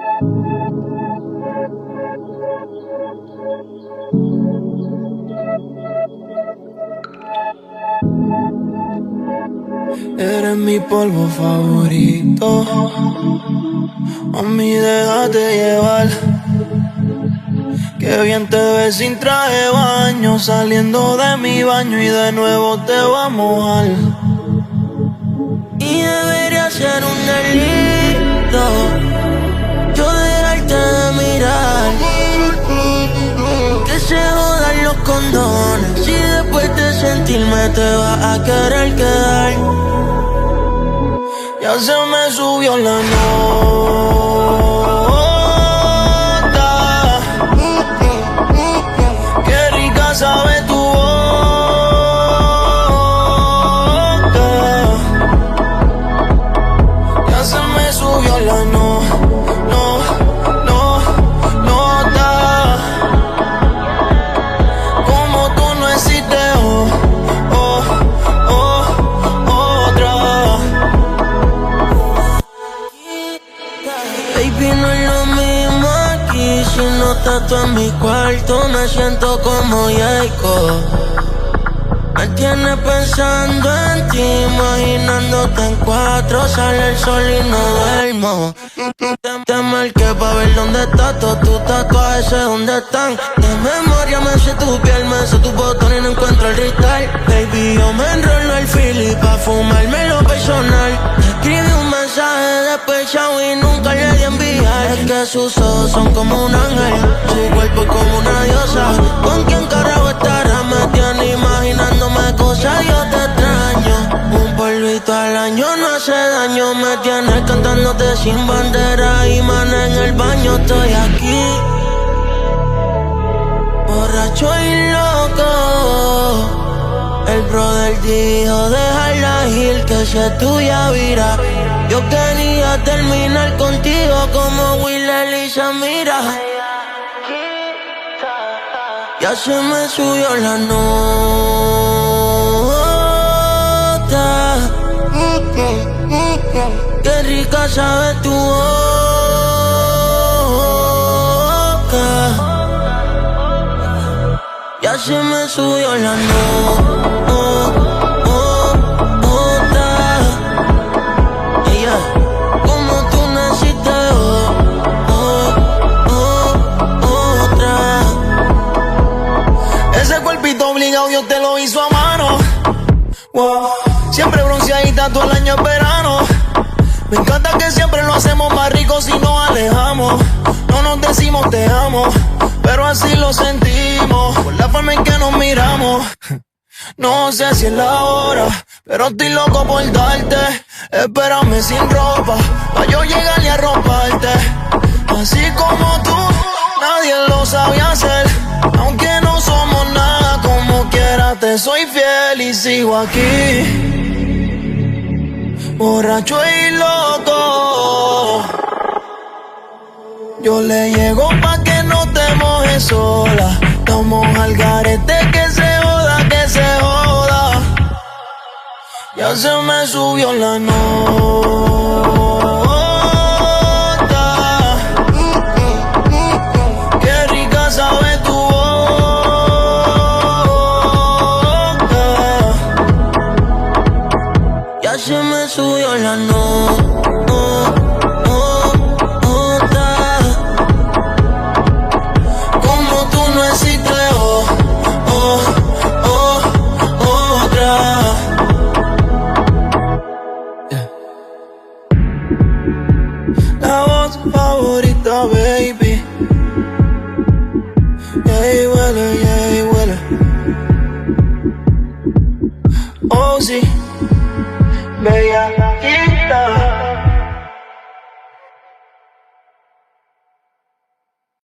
Eres mi polvo favorito, mami, déjate llevar. Qué bien te ves sin traje de baño, saliendo de mi baño y de nuevo te va a mojar. Y debería ser un delito yo dejarte de mirar. Que se jodan los condones si después de sentirme te vas a querer quedar. Ya se me subió la nota, qué rica sabe tu boca. Ya se me subió la nota. Como tú no existes, otra. Baby, no es lo mismo aquí. Si no estás tú en mi cuarto, me siento como Jacob. Me tienes pensando en ti, imaginándote en cuatro. Sale el sol y no duermo. Te marqué pa' ver dónde estás. Todos tus tatuajes sé dónde están. De memoria me sé tu piel, me sé tu botón y no encuentro el ritual. Baby, yo me enrollo el fili pa' fumarme lo personal. Escribí un mensaje despechado y nunca le di enviar. Es que sus ojos son como un ángel, su cuerpo es como una diosa. ¿Con quién carajo estará? Me tiene imaginándome cosas, yo te extraño. Un polvito al año no hace daño. Me tienes cantándote sin bandera y mano en el baño. Estoy aquí, borracho y loco. El brother dijo dejarla ir, que si es tuya vira. Yo quería terminar contigo como Will y Samira. Ya se me subió la nota, qué rica sabe tu boca. Ya se me subió la nota. Como tú naciste, otra. Ese cuerpito obligado Dios te lo hizo a mano. Wow. Siempre bronceadita todo el año es verano. Me encanta que siempre lo hacemos más rico si nos alejamos. No nos decimos te amo, pero así lo sentimos por la forma en que nos miramos. No sé si es la hora, pero estoy loco por darte. Espérame sin ropa, pa' yo llegar y arroparte. Así como tú, nadie lo sabía hacer. Aunque no somos nada, como quiera te soy fiel y sigo aquí, borracho y loco. Yo le llego pa' que no te mojes sola. Estamos al garete, que se joda, que se joda. Ya se me subió la nota, qué rica sabe tu boca. Ya se me subió la nota. Como tú no existes, otra. La voz favorita, baby. Yeah, huele, yeah, huele. Oh, sí, bellaquita.